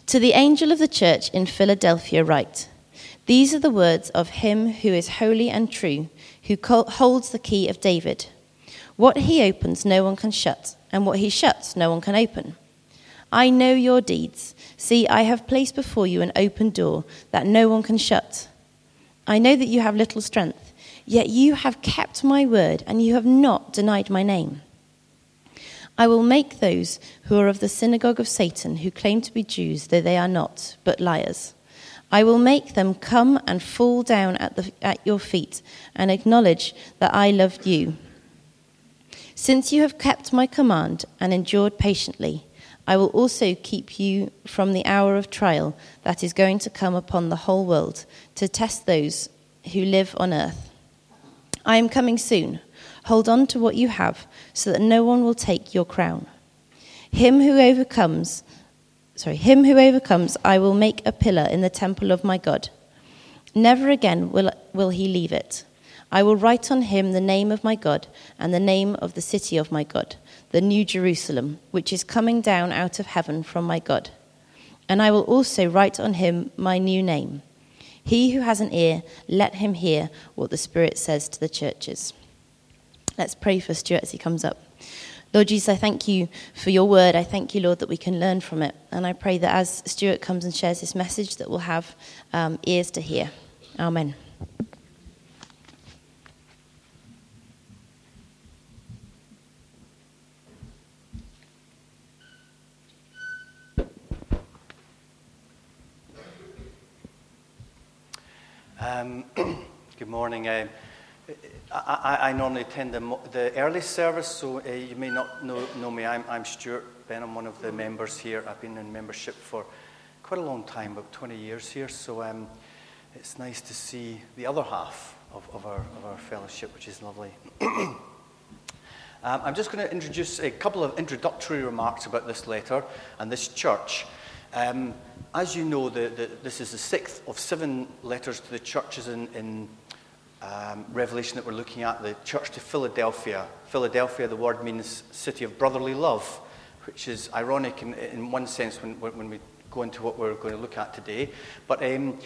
To the angel of the church in Philadelphia write, "These are the words of him who is holy and true, who holds the key of David. What he opens no one can shut, and what he shuts no one can open. I know your deeds. See, I have placed before you an open door that no one can shut. I know that you have little strength, yet you have kept my word, and you have not denied my name. I will make those who are of the synagogue of Satan, who claim to be Jews, though they are not, but liars. I will make them come and fall down at your feet and acknowledge that I loved you. Since you have kept my command and endured patiently, I will also keep you from the hour of trial that is going to come upon the whole world to test those who live on earth. I am coming soon. Hold on to what you have, so that no one will take your crown. Him who overcomes, I will make a pillar in the temple of my God. Never again will he leave it. I will write on him the name of my God and the name of the city of my God, the New Jerusalem, which is coming down out of heaven from my God. And I will also write on him my new name. He who has an ear, let him hear what the Spirit says to the churches." Let's pray for Stuart as he comes up. Lord Jesus, I thank you for your word. I thank you, Lord, that we can learn from it. And I pray that as Stuart comes and shares this message, that we'll have ears to hear. Amen. Good morning. I normally attend the early service, so you may not know me. I'm Stuart Ben. I'm one of the members here. I've been in membership for quite a long time, about 20 years here, so it's nice to see the other half of our fellowship, which is lovely. I'm just going to introduce a couple of introductory remarks about this letter and this church. As you know, this is the 6th of 7 letters to the churches in Revelation that we're looking at, the church to Philadelphia. Philadelphia, the word means city of brotherly love, which is ironic in one sense when we go into what we're going to look at today. But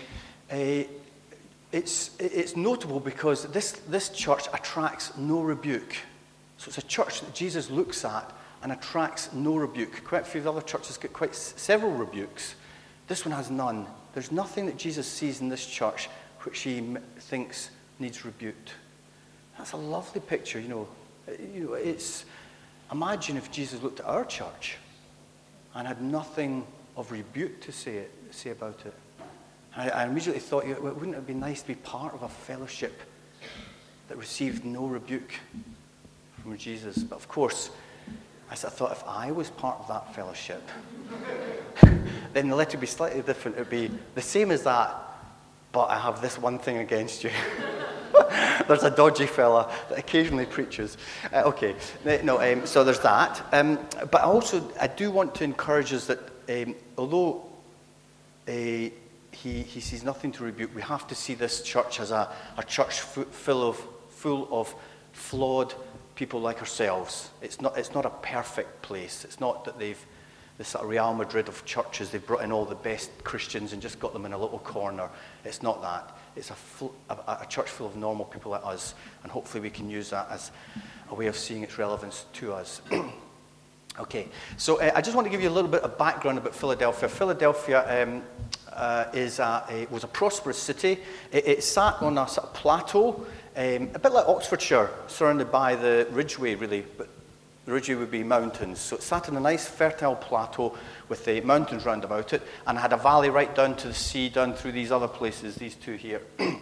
it's notable because this church attracts no rebuke. So it's a church that Jesus looks at and attracts no rebuke. Quite a few other churches get quite several rebukes. This one has none. There's nothing that Jesus sees in this church which he thinks needs rebuked. That's a lovely picture, It's imagine if Jesus looked at our church and had nothing of rebuke to say about it. I immediately thought, wouldn't it be nice to be part of a fellowship that received no rebuke from Jesus? But of course, I thought if I was part of that fellowship, then the letter would be slightly different. It would be the same as that, but I have this one thing against you. There's a dodgy fella that occasionally preaches. So there's that. But also, I do want to encourage us that although he sees nothing to rebuke, we have to see this church as a church full of flawed people like ourselves. It's not a perfect place. It's not that they've the sort of Real Madrid of churches. They've brought in all the best Christians and just got them in a little corner. It's not that. It's a church full of normal people like us, and hopefully we can use that as a way of seeing its relevance to us. Okay, so I just want to give you a little bit of background about Philadelphia. Philadelphia was a prosperous city. It sat on a sort of plateau, a bit like Oxfordshire, surrounded by the Ridgeway, really, but the Ridgeway would be mountains. So it sat on a nice fertile plateau with the mountains round about it, and had a valley right down to the sea, down through these other places, these two here.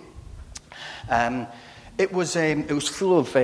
It was full of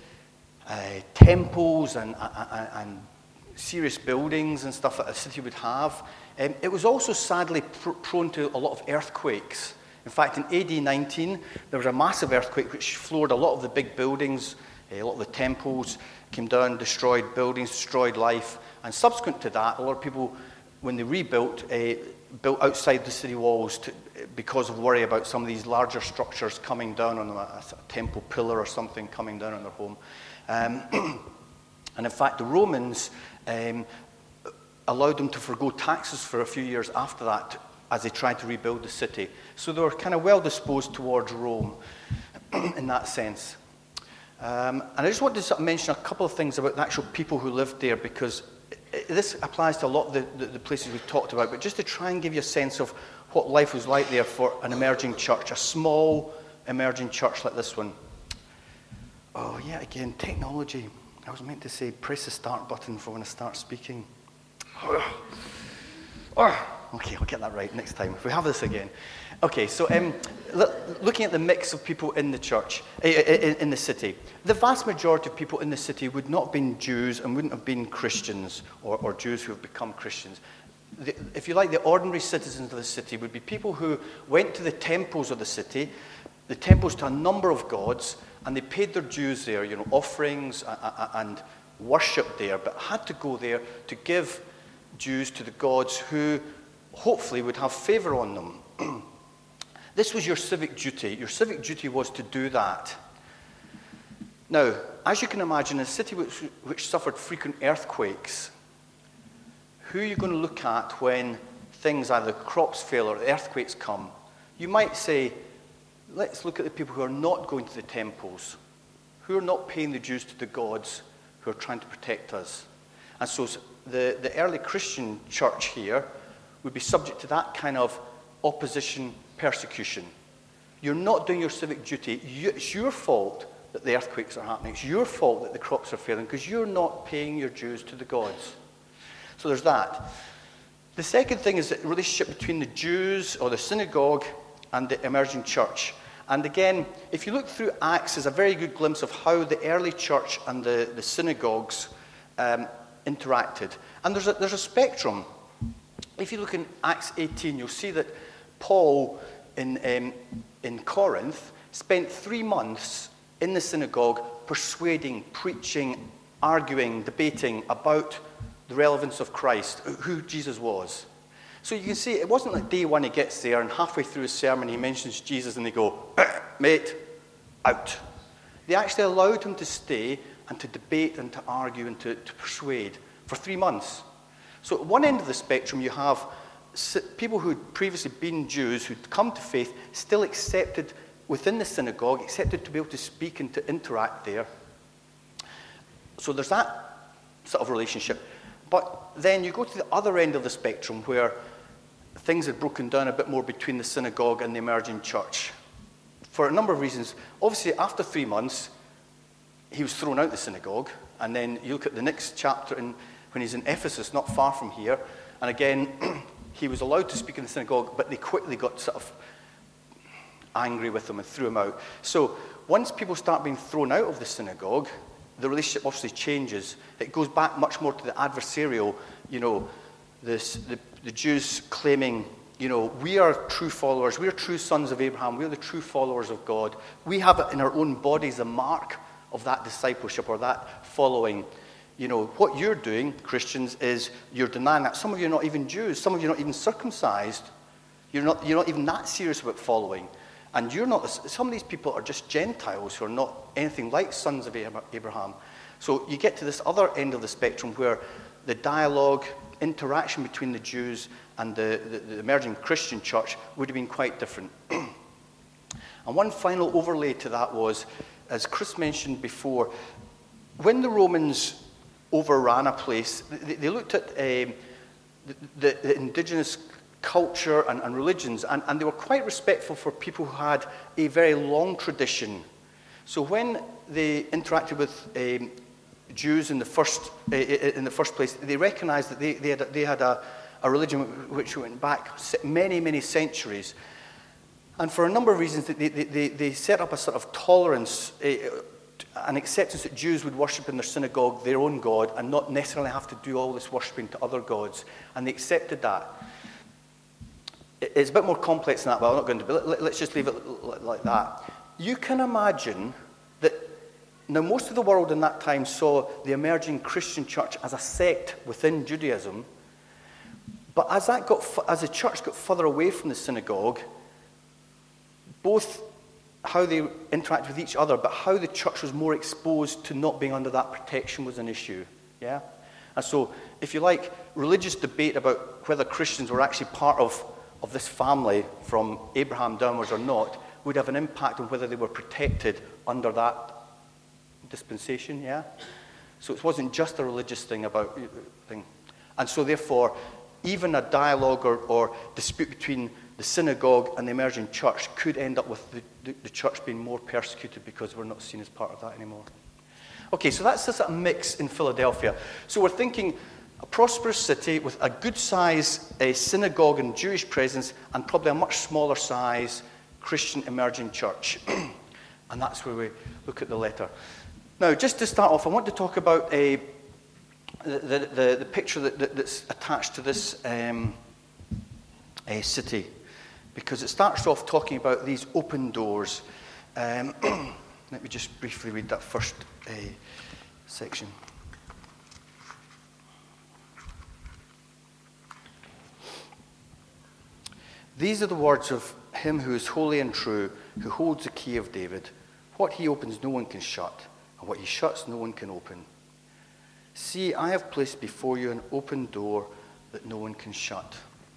temples and serious buildings and stuff that a city would have. It was also sadly prone to a lot of earthquakes. In fact, in AD 19, there was a massive earthquake which floored a lot of the big buildings, a lot of the temples came down, destroyed buildings, destroyed life. And subsequent to that, a lot of people, when they rebuilt, built outside the city walls because of worry about some of these larger structures coming down on them, a temple pillar or something coming down on their home. And in fact, the Romans allowed them to forgo taxes for a few years after that as they tried to rebuild the city. So they were kind of well disposed towards Rome in that sense. And I just want to sort of mention a couple of things about the actual people who lived there, because this applies to a lot of the places we've talked about, but just to try and give you a sense of what life was like there for an emerging church, a small emerging church like this one. Oh, yeah, again, technology. I was meant to say press the start button for when I start speaking. Okay, I'll get that right next time if we have this again. Okay, so looking at the mix of people in the church, in the city, the vast majority of people in the city would not have been Jews and wouldn't have been Christians or Jews who have become Christians. If you like, the ordinary citizens of the city would be people who went to the temples of the city, the temples to a number of gods, and they paid their dues there, offerings and worship there, but had to go there to give dues to the gods who hopefully would have favor on them. This was your civic duty. Your civic duty was to do that. Now, as you can imagine, in a city which suffered frequent earthquakes, who are you going to look at when things, either crops fail or the earthquakes come? You might say, let's look at the people who are not going to the temples, who are not paying the dues to the gods who are trying to protect us. And so the early Christian church here would be subject to that kind of opposition, persecution. You're not doing your civic duty. It's your fault that the earthquakes are happening. It's your fault that the crops are failing because you're not paying your dues to the gods. So there's that. The second thing is the relationship between the Jews or the synagogue and the emerging church. And again, if you look through Acts, there's a very good glimpse of how the early church and the synagogues interacted. And there's a spectrum. If you look in Acts 18, you'll see that Paul in Corinth spent 3 months in the synagogue persuading, preaching, arguing, debating about the relevance of Christ, who Jesus was. So you can see it wasn't like day one he gets there and halfway through his sermon he mentions Jesus and they go, mate, out. They actually allowed him to stay and to debate and to argue and to persuade for 3 months. So at one end of the spectrum you have people who had previously been Jews who'd come to faith, still accepted within the synagogue, accepted to be able to speak and to interact there. So there's that sort of relationship. But then you go to the other end of the spectrum where things had broken down a bit more between the synagogue and the emerging church. For a number of reasons. Obviously, after 3 months, he was thrown out the synagogue. And then you look at the next chapter when he's in Ephesus, not far from here. And again, he was allowed to speak in the synagogue, but they quickly got sort of angry with him and threw him out. So once people start being thrown out of the synagogue, the relationship obviously changes. It goes back much more to the adversarial, the Jews claiming, we are true followers, we are true sons of Abraham, we are the true followers of God. We have it in our own bodies, the mark of that discipleship or that following. What you're doing, Christians, is you're denying that. Some of you are not even Jews. Some of you are not even circumcised. You're not even that serious about following. And you're not. Some of these people are just Gentiles who are not anything like sons of Abraham. So you get to this other end of the spectrum where the dialogue, interaction between the Jews and the emerging Christian church would have been quite different. And one final overlay to that was, as Chris mentioned before, when the Romans overran a place, they looked at the indigenous culture and religions, and they were quite respectful for people who had a very long tradition. So when they interacted with Jews in the first place, they recognized that they had a religion which went back many, many centuries. And for a number of reasons, they set up a sort of tolerance, an acceptance that Jews would worship in their synagogue their own God and not necessarily have to do all this worshipping to other gods. And they accepted that. It's a bit more complex than that, but I'm not going to. But let's just leave it like that. You can imagine that now most of the world in that time saw the emerging Christian church as a sect within Judaism. But as the church got further away from the synagogue, both how they interact with each other, but how the church was more exposed to not being under that protection was an issue. Yeah? And so, if you like, religious debate about whether Christians were actually part of this family from Abraham downwards or not would have an impact on whether they were protected under that dispensation, yeah? So it wasn't just a religious thing about thing. And so therefore, even a dialogue or dispute between the synagogue and the emerging church could end up with the church being more persecuted because we're not seen as part of that anymore. Okay, so that's just a mix in Philadelphia. So we're thinking a prosperous city with a good size synagogue and Jewish presence and probably a much smaller size Christian emerging church. And that's where we look at the letter. Now, just to start off, I want to talk about the picture that's attached to this city, because it starts off talking about these open doors. Let me just briefly read that first section. These are the words of him who is holy and true, who holds the key of David. What he opens, no one can shut, and what he shuts, no one can open. See, I have placed before you an open door that no one can shut.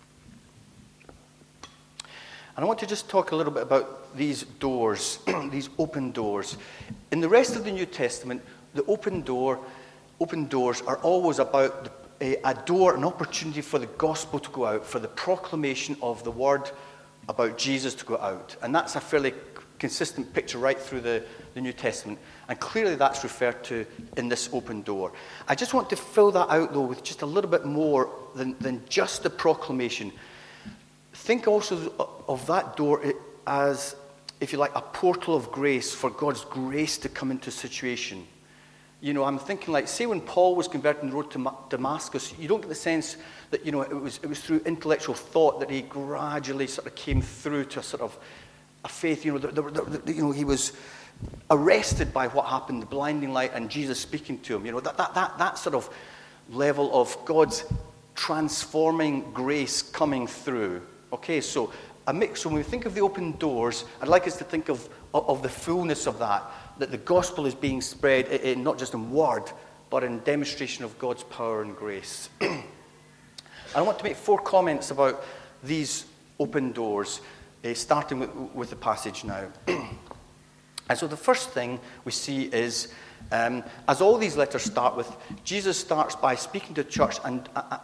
And I want to just talk a little bit about these doors, these open doors. In the rest of the New Testament, the open doors are always about a door, an opportunity for the gospel to go out, for the proclamation of the word about Jesus to go out. And that's a fairly consistent picture right through the New Testament. And clearly that's referred to in this open door. I just want to fill that out, though, with just a little bit more than just the proclamation. Think also of that door as, if you like, a portal of grace for God's grace to come into a situation. You know, I'm thinking, like, say when Paul was converted on the road to Damascus, you don't get the sense that, you know, it was through intellectual thought that he gradually sort of came through to a sort of a faith. You know, he was arrested by what happened, the blinding light, and Jesus speaking to him. You know, that sort of level of God's transforming grace coming through. Okay, so a mix. So when we think of the open doors, I'd like us to think of the fullness of that the gospel is being spread not just in word, but in demonstration of God's power and grace. I want to make 4 comments about these open doors, starting with the passage now. And so the first thing we see is, as all these letters start with, Jesus starts by speaking to the church and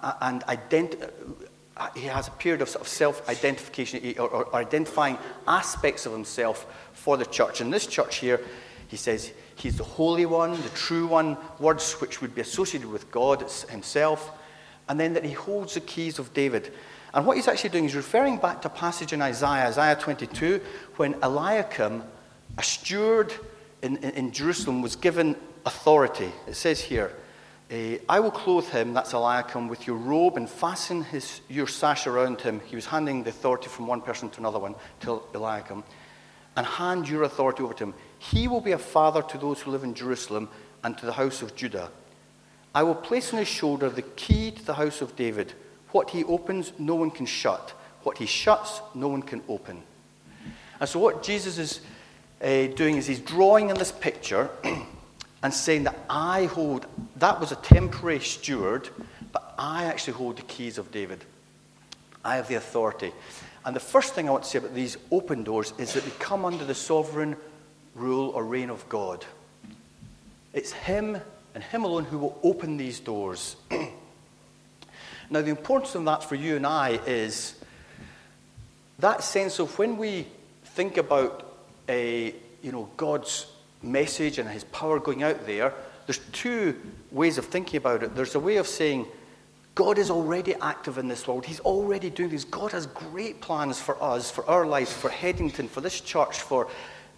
he has a period of sort of self-identification or identifying aspects of himself for the church. In this church here, he says he's the Holy One, the True One, words which would be associated with God himself, and then that he holds the keys of David. And what he's actually doing is referring back to a passage in Isaiah 22, when Eliakim, a steward in Jerusalem, was given authority. It says here, I will clothe him, that's Eliakim, with your robe and fasten your sash around him. He was handing the authority from one person to another one, to Eliakim, and hand your authority over to him. He will be a father to those who live in Jerusalem and to the house of Judah. I will place on his shoulder the key to the house of David. What he opens, no one can shut. What he shuts, no one can open. And so what Jesus is doing is he's drawing in this picture and saying that that was a temporary steward, but I actually hold the keys of David. I have the authority. And the first thing I want to say about these open doors is that they come under the sovereign rule or reign of God. It's him and him alone who will open these doors. Now, the importance of that for you and I is that sense of when we think about God's message and his power going out there, there's 2 ways of thinking about it. There's a way of saying, God is already active in this world. He's already doing this. God has great plans for us, for our lives, for Headington, for this church, for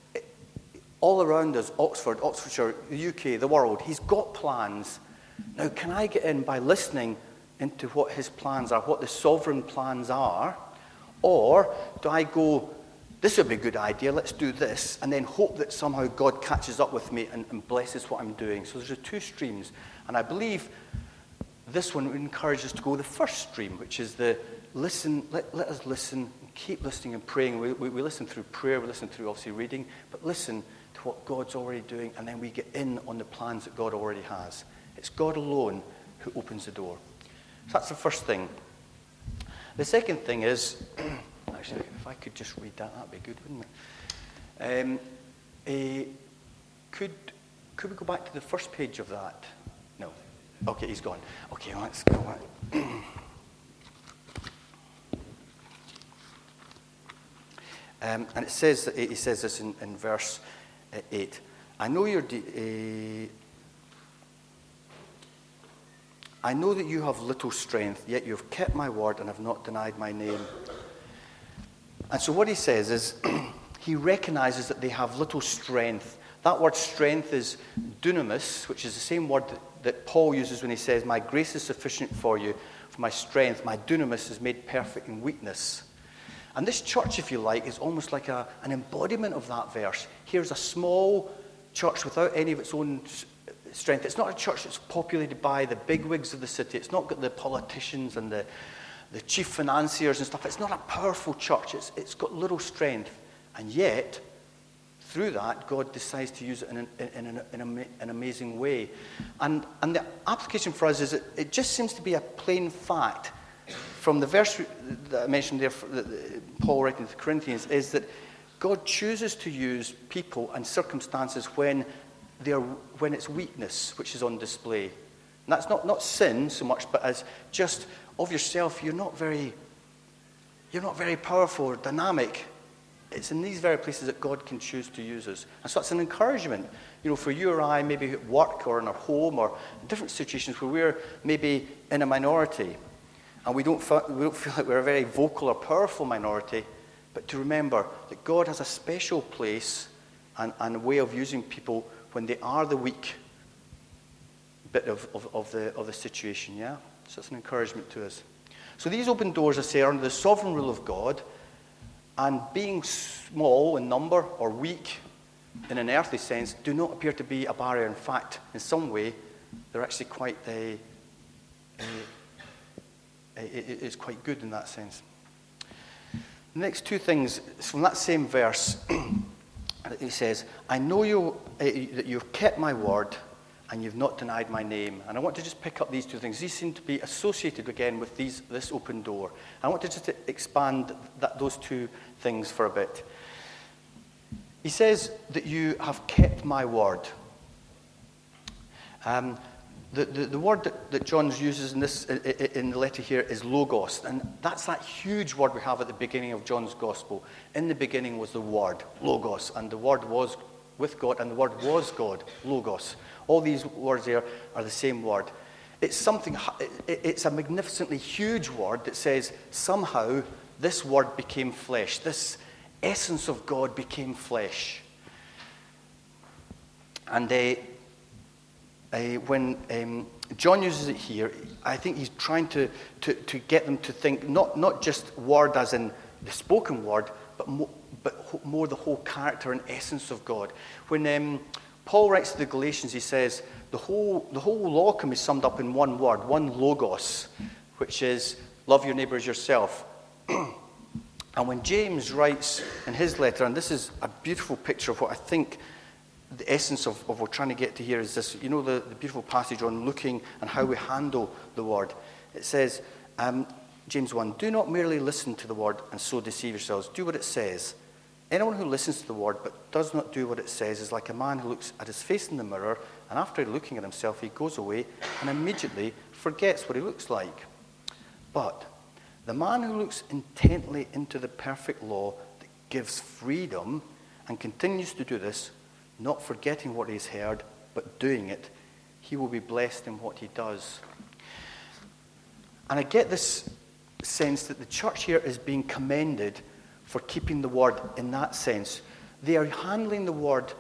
all around us, Oxford, Oxfordshire, the UK, the world. He's got plans. Now, can I get in by listening into what his plans are, what the sovereign plans are? Or do I go, this would be a good idea, let's do this, and then hope that somehow God catches up with me and blesses what I'm doing? So there's 2 streams. And I believe this one encourages us to go the first stream, which is the listen, let us listen, keep listening and praying. We listen through prayer, we listen through obviously reading, but listen to what God's already doing, and then we get in on the plans that God already has. It's God alone who opens the door. So that's the first thing. The second thing is, actually, if I could just read that, that'd be good, wouldn't it? Could we go back to the first page of that? No. Okay, he's gone. Okay, let's go back. And it says, he says this in verse 8. I know that you have little strength, yet you have kept my word and have not denied my name. And so what he says is, he recognizes that they have little strength. That word strength is dunamis, which is the same word that Paul uses when he says, my grace is sufficient for you, for my strength, my dunamis is made perfect in weakness. And this church, if you like, is almost like an embodiment of that verse. Here's a small church without any of its own strength. It's not a church that's populated by the bigwigs of the city. It's not got the politicians and the chief financiers and stuff. It's not a powerful church. It's got little strength. And yet, through that, God decides to use it in an amazing way. And the application for us is that it just seems to be a plain fact from the verse that I mentioned there, Paul writing to the Corinthians, is that God chooses to use people and circumstances when it's weakness which is on display. And that's not sin so much, but as just of yourself, you're not very powerful or dynamic. It's in these very places that God can choose to use us. And so it's an encouragement, for you or I, maybe at work or in our home or in different situations where we're maybe in a minority and we don't feel like we're a very vocal or powerful minority, but to remember that God has a special place and a way of using people when they are the weak bit of the situation, yeah? So it's an encouragement to us. So these open doors, I say, are under the sovereign rule of God. And being small in number or weak in an earthly sense do not appear to be a barrier. In fact, in some way, they're actually quite it's quite good in that sense. The next two things from that same verse, he says, I know that you've kept my word and you've not denied my name. And I want to just pick up these two things. These seem to be associated again with this open door. I want to just expand those two things for a bit. He says that you have kept my word. The word that John uses in the letter here is logos, and that's that huge word we have at the beginning of John's gospel. In the beginning was the word, logos, and the word was with God, and the word was God, logos. All these words there are the same word. It's a magnificently huge word that says somehow this word became flesh. This essence of God became flesh. And when John uses it here, I think he's trying to get them to think not just word as in the spoken word, but more the whole character and essence of God. When Paul writes to the Galatians, he says the whole law can be summed up in one word, one logos, which is love your neighbor as yourself. And when James writes in his letter, and this is a beautiful picture of what I think the essence of what we're trying to get to here is this, the beautiful passage on looking and how we handle the word. It says, James 1, do not merely listen to the word and so deceive yourselves. Do what it says. Anyone who listens to the word but does not do what it says is like a man who looks at his face in the mirror, and after looking at himself, he goes away and immediately forgets what he looks like. But the man who looks intently into the perfect law that gives freedom and continues to do this, not forgetting what he's heard, but doing it, he will be blessed in what he does. And I get this sense that the church here is being commended for keeping the word in that sense. They are handling the word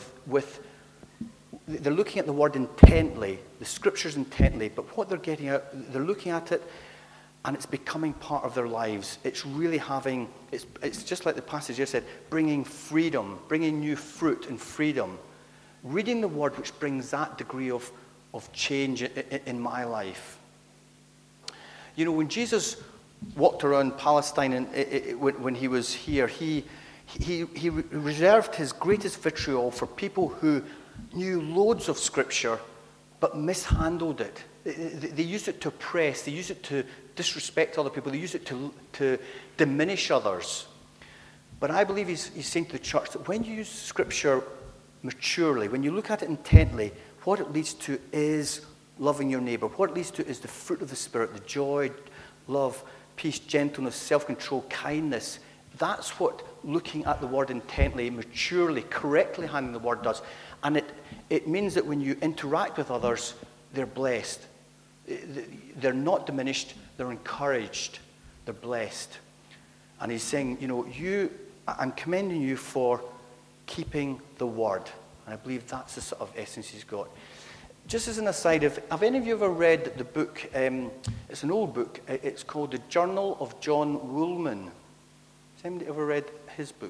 they're looking at the word intently, the scriptures intently, but what they're getting out, they're looking at it and it's becoming part of their lives. It's really it's just like the passage here said, bringing freedom, bringing new fruit and freedom. Reading the word which brings that degree of change in my life. When Jesus walked around Palestine and when he was here, he reserved his greatest vitriol for people who knew loads of scripture but mishandled it. They use it to oppress. They use it to disrespect other people. They use it to diminish others. But I believe he's saying to the church that when you use Scripture maturely, when you look at it intently, what it leads to is loving your neighbor. What it leads to is the fruit of the Spirit, the joy, love, peace, gentleness, self-control, kindness. That's what looking at the Word intently, maturely, correctly handling the Word does. And it means that when you interact with others, they're blessed. They're not diminished. They're encouraged. They're blessed. And he's saying, I'm commending you for keeping the Word. And I believe that's the sort of essence he's got. Just as an aside, have any of you ever read the book? It's an old book. It's called The Journal of John Woolman. Has anybody ever read his book?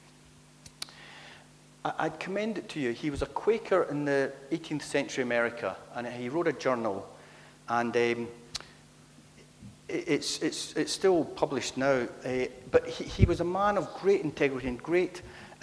I'd commend it to you. He was a Quaker in the 18th century America, and he wrote a journal. And it's still published now. But he was a man of great integrity and great.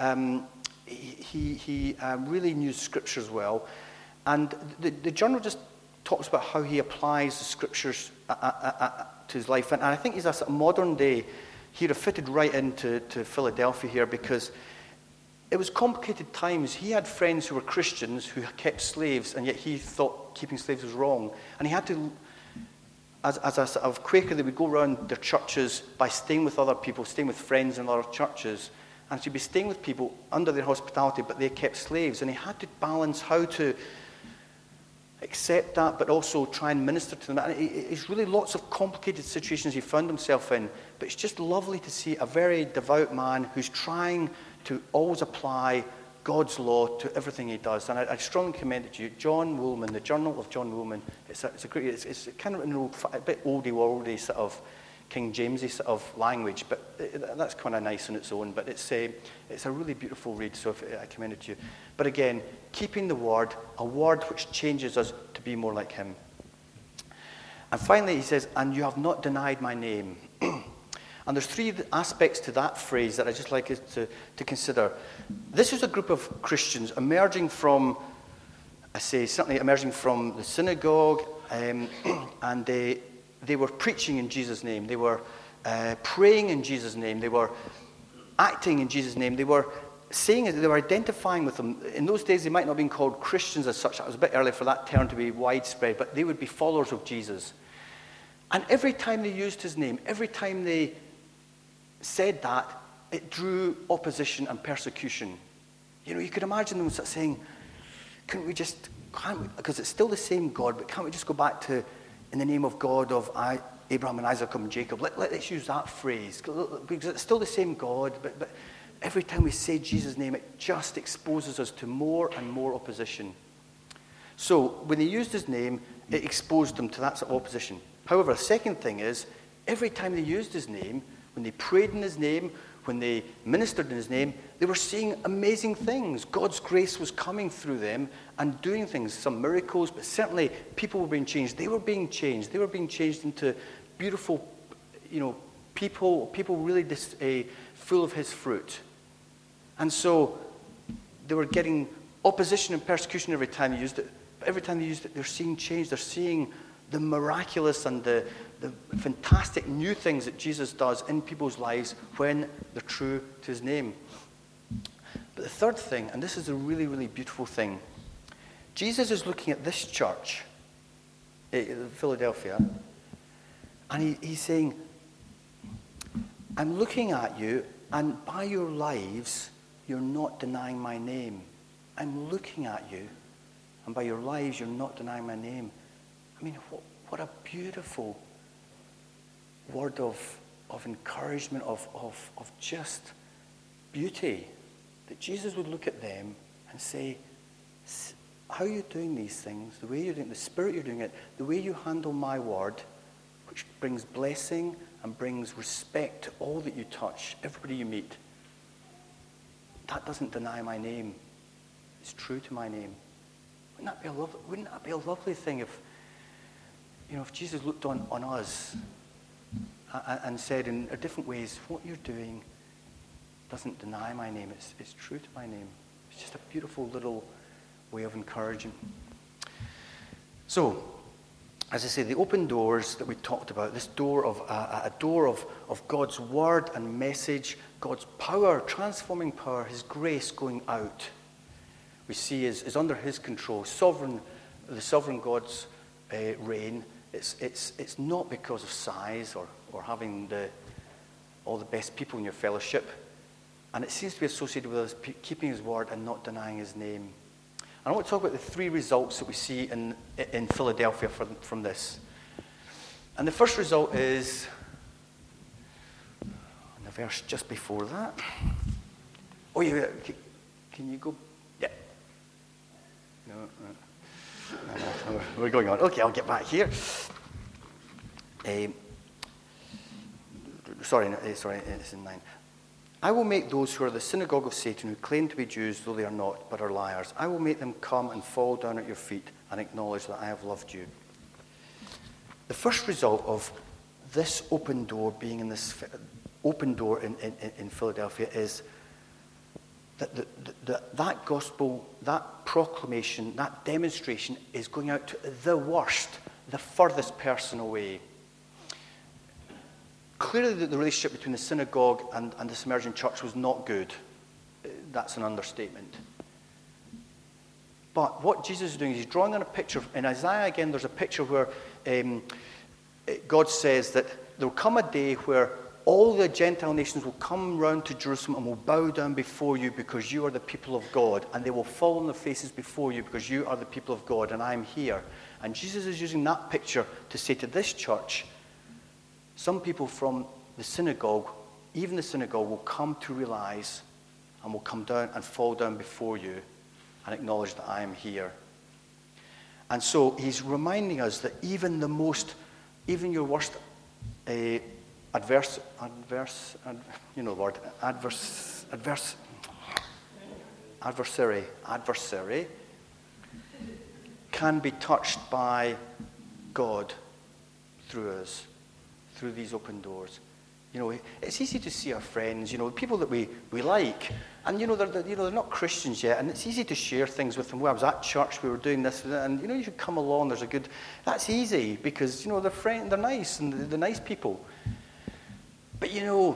He really knew Scriptures well. And the journal just talks about how he applies the Scriptures to his life. And I think he's a sort of modern day. He'd have fitted right into Philadelphia here because it was complicated times. He had friends who were Christians who kept slaves, and yet he thought keeping slaves was wrong. And he had to, as a sort of Quaker, they would go around their churches by staying with other people, staying with friends in other churches. And so he'd be staying with people under their hospitality, but they kept slaves. And he had to balance how to accept that, but also try and minister to them. And it's really lots of complicated situations he found himself in. But it's just lovely to see a very devout man who's trying to always apply God's law to everything he does. And I strongly commend it to you. John Woolman, the Journal of John Woolman. It's kind of a bit oldie-worldy sort of King Jamesy sort of language, but that's kind of nice on its own. But it's a really beautiful read, so I commend it to you. But again, keeping the Word, a Word which changes us to be more like Him. And finally, he says, and you have not denied my name. And there's three aspects to that phrase that I'd just like us to consider. This is a group of Christians emerging from, certainly emerging from the synagogue, and they were preaching in Jesus' name. They were praying in Jesus' name. They were acting in Jesus' name. They were saying it. They were identifying with them. In those days, they might not have been called Christians as such. It was a bit early for that term to be widespread, but they would be followers of Jesus. And every time they used his name, every time they said that, it drew opposition and persecution. You could imagine them sort of saying, can't we, because it's still the same God, but can't we just go back to, in the name of God of Abraham and Isaac and Jacob, let's use that phrase, because it's still the same God, but every time we say Jesus' name, it just exposes us to more and more opposition. So when they used his name, it exposed them to that sort of opposition. However, the second thing is, every time they used his name, when they prayed in his name, when they ministered in his name, they were seeing amazing things. God's grace was coming through them and doing things, some miracles, but certainly people were being changed. They were being changed. They were being changed into beautiful, people really full of his fruit. And so they were getting opposition and persecution every time they used it. But every time they used it, they're seeing change. They're seeing the miraculous and the fantastic new things that Jesus does in people's lives when they're true to his name. But the third thing, and this is a really, really beautiful thing, Jesus is looking at this church, Philadelphia, and he's saying, I'm looking at you, and by your lives, you're not denying my name. I'm looking at you, and by your lives, you're not denying my name. I mean, what a beautiful word of encouragement, of just beauty, that Jesus would look at them and say, how are you doing these things, the way you're doing it, the spirit you're doing it, the way you handle my word, which brings blessing and brings respect to all that you touch, everybody you meet. That doesn't deny my name. It's true to my name. Wouldn't that be a lovely thing if Jesus looked on us and said in different ways, what you're doing doesn't deny my name. It's true to my name. It's just a beautiful little way of encouraging. So, as I say, the open doors that we talked about, this door of a door of God's word and message, God's power, transforming power, his grace going out, we see is under his control. The sovereign God's reign. It's not because of size or having all the best people in your fellowship. And it seems to be associated with us keeping his word and not denying his name. And I want to talk about the three results that we see in Philadelphia from this. And the first result is in the verse just before that. Oh, yeah, can you go? Yeah. No. We're going on. Okay, I'll get back here. Sorry, it's in 9. I will make those who are the synagogue of Satan, who claim to be Jews, though they are not, but are liars. I will make them come and fall down at your feet and acknowledge that I have loved you. The first result of this open door being in this open door in Philadelphia is that gospel, that proclamation, that demonstration is going out to the worst, the furthest person away. Clearly, the relationship between the synagogue and the Samaritan church was not good. That's an understatement. But what Jesus is doing is he's drawing on a picture. In Isaiah, again, there's a picture where God says that there will come a day where all the Gentile nations will come round to Jerusalem and will bow down before you because you are the people of God. And they will fall on their faces before you because you are the people of God and I am here. And Jesus is using that picture to say to this church, some people from the synagogue, even the synagogue, will come to realize and will come down and fall down before you and acknowledge that I am here. And so he's reminding us that even your worst adversary can be touched by God through us. Through these open doors. It's easy to see our friends, people that we like, and they're not Christians yet, and it's easy to share things with them. Well, I was at church, we were doing this, and you should come along. That's easy because they're nice and they're nice people. But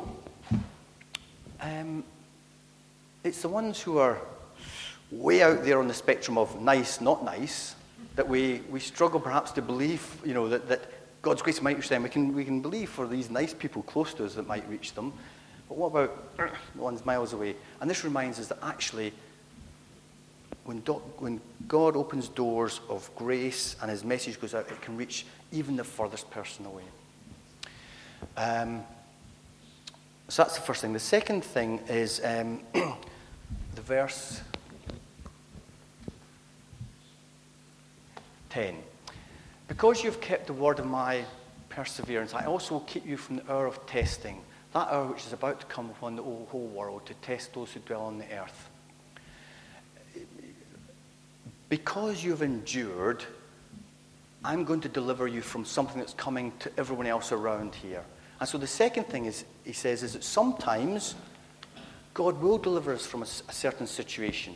it's the ones who are way out there on the spectrum of nice, not nice, that we struggle perhaps to believe, that God's grace might reach them. We can believe for these nice people close to us that might reach them. But what about the ones miles away? And this reminds us that actually, when God opens doors of grace and his message goes out, it can reach even the furthest person away. So that's the first thing. The second thing is the verse 10. Because you've kept the word of my perseverance, I also will keep you from the hour of testing, that hour which is about to come upon the whole world to test those who dwell on the earth. Because you've endured, I'm going to deliver you from something that's coming to everyone else around here. And so the second thing he says is that sometimes God will deliver us from a certain situation.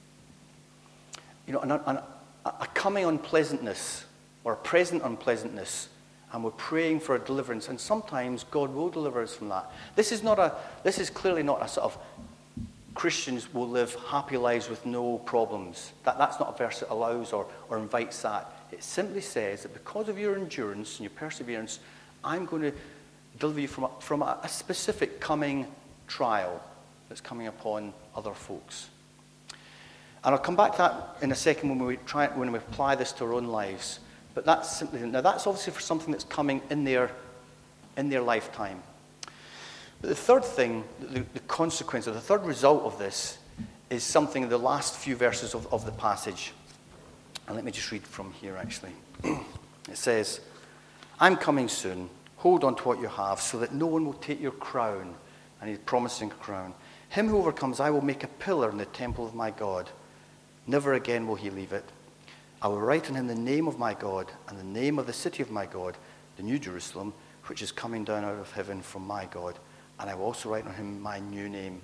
A coming unpleasantness or a present unpleasantness, and we're praying for a deliverance, and sometimes God will deliver us from that. This is clearly not a sort of Christians will live happy lives with no problems. That's not a verse that allows or invites that. It simply says that because of your endurance and your perseverance, I'm going to deliver you from a specific coming trial that's coming upon other folks. And I'll come back to that in a second when we apply this to our own lives. But that's obviously for something that's coming in their lifetime. But the third thing, the consequence, or the third result of this, is something in the last few verses of the passage. And let me just read from here, actually. It says, I'm coming soon. Hold on to what you have, so that no one will take your crown. And he's promising a crown. Him who overcomes, I will make a pillar in the temple of my God. Never again will he leave it. I will write on him the name of my God and the name of the city of my God, the New Jerusalem, which is coming down out of heaven from my God. And I will also write on him my new name.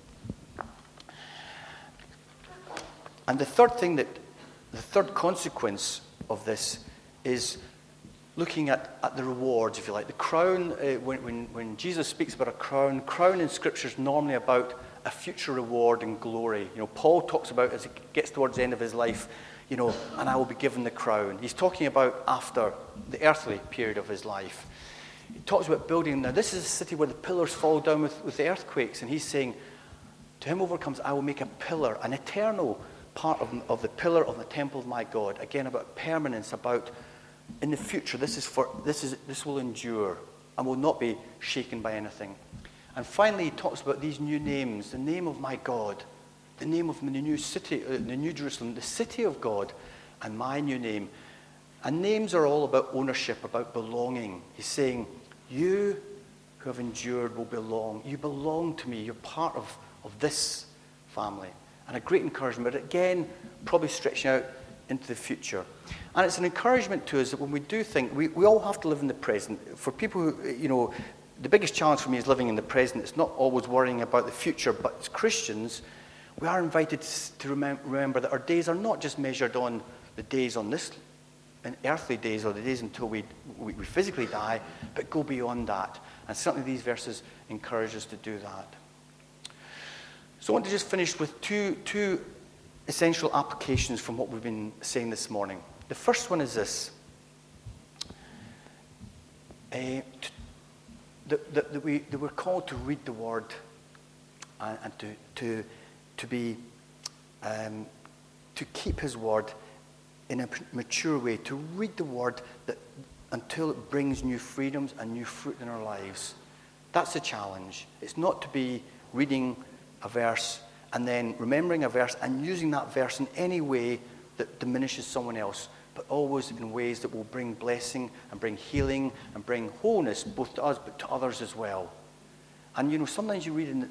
And the third consequence of this is looking at the rewards, if you like. The crown, when Jesus speaks about a crown in Scripture is normally about a future reward and glory. Paul talks about as he gets towards the end of his life, and I will be given the crown. He's talking about after the earthly period of his life. He talks about building. Now, this is a city where the pillars fall down with the earthquakes, and he's saying, to him who overcomes, I will make a pillar, an eternal part of the pillar of the temple of my God. Again, about permanence, about in the future, this will endure and will not be shaken by anything. And finally, he talks about these new names, the name of my God, the name of the new city, the new Jerusalem, the city of God, and my new name. And names are all about ownership, about belonging. He's saying, you who have endured will belong. You belong to me. You're part of this family. And a great encouragement, but again, probably stretching out into the future. And it's an encouragement to us that when we do think, we all have to live in the present. For people who, the biggest challenge for me is living in the present. It's not always worrying about the future, but as Christians, we are invited to remember that our days are not just measured on the days on this, in earthly days, or the days until we physically die, but go beyond that. And certainly these verses encourage us to do that. So I want to just finish with two essential applications from what we've been saying this morning. The first one is this. That we're called to read the Word and to keep His Word in a mature way, to read the Word until it brings new freedoms and new fruit in our lives. That's the challenge. It's not to be reading a verse and then remembering a verse and using that verse in any way that diminishes someone else, but always in ways that will bring blessing and bring healing and bring wholeness both to us but to others as well. And sometimes you read in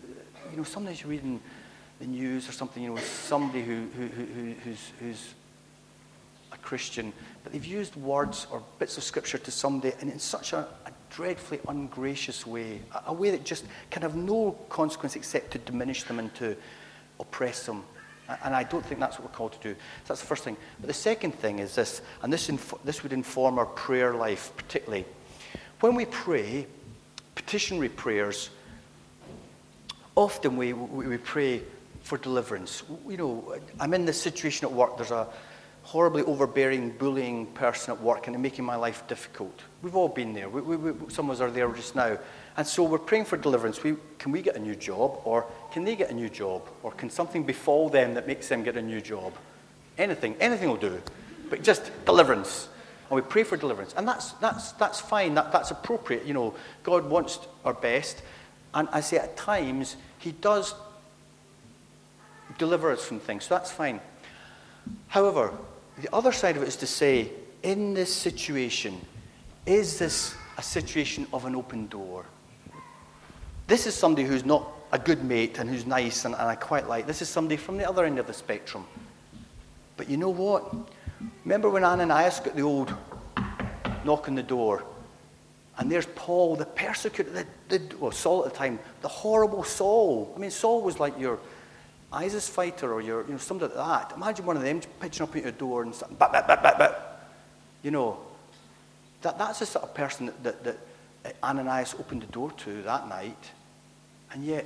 the news or something, somebody who's a Christian, but they've used words or bits of Scripture to somebody and in such a dreadfully ungracious way, a way that just can have no consequence except to diminish them and to oppress them. And I don't think that's what we're called to do. So that's the first thing. But the second thing is this, and this would inform our prayer life particularly. When we pray, petitionary prayers, often we pray for deliverance. I'm in this situation at work. There's a horribly overbearing, bullying person at work and they're making my life difficult. We've all been there. Some of us are there just now. And so we're praying for deliverance. Can we get a new job? Or can they get a new job? Or can something befall them that makes them get a new job? Anything will do. But just deliverance. And we pray for deliverance. And that's fine. That's appropriate. God wants our best. And I say at times, He does deliver us from things. So that's fine. However, the other side of it is to say, in this situation, is this a situation of an open door? This is somebody who's not a good mate and who's nice and I quite like. This is somebody from the other end of the spectrum. But you know what? Remember when Ananias got the old knock on the door? And there's Paul, the persecutor, Saul at the time, the horrible Saul. I mean, Saul was like your ISIS fighter or your, something like that. Imagine one of them pitching up at your door and starting, that's the sort of person that Ananias opened the door to that night. And yet,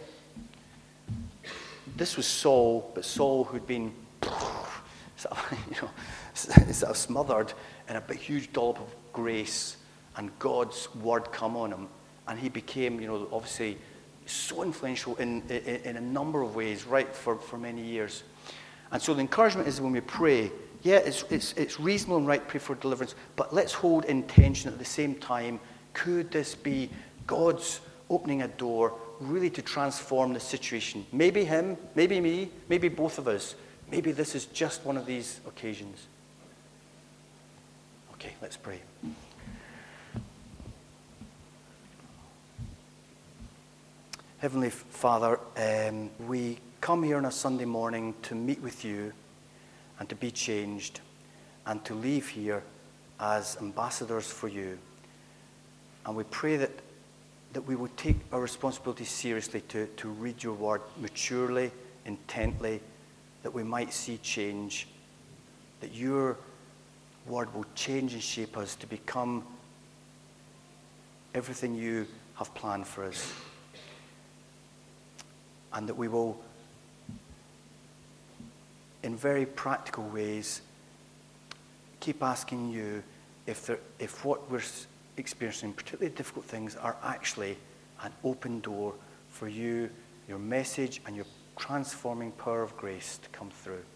this was Saul, but Saul who'd been sort of smothered in a big, huge dollop of grace and God's word come on him. And he became, obviously so influential in a number of ways, right, for many years. And so the encouragement is when we pray, it's reasonable and right to pray for deliverance, but let's hold intention at the same time. Could this be God's opening a door really to transform the situation? Maybe him, maybe me, maybe both of us. Maybe this is just one of these occasions. Okay, let's pray. Heavenly Father, we come here on a Sunday morning to meet with you and to be changed and to leave here as ambassadors for you. And we pray that we would take our responsibility seriously to read your word maturely, intently, that we might see change, that your word will change and shape us to become everything you have planned for us. And that we will, in very practical ways, keep asking you if what we're experiencing, particularly difficult things, are actually an open door for you, your message, and your transforming power of grace to come through.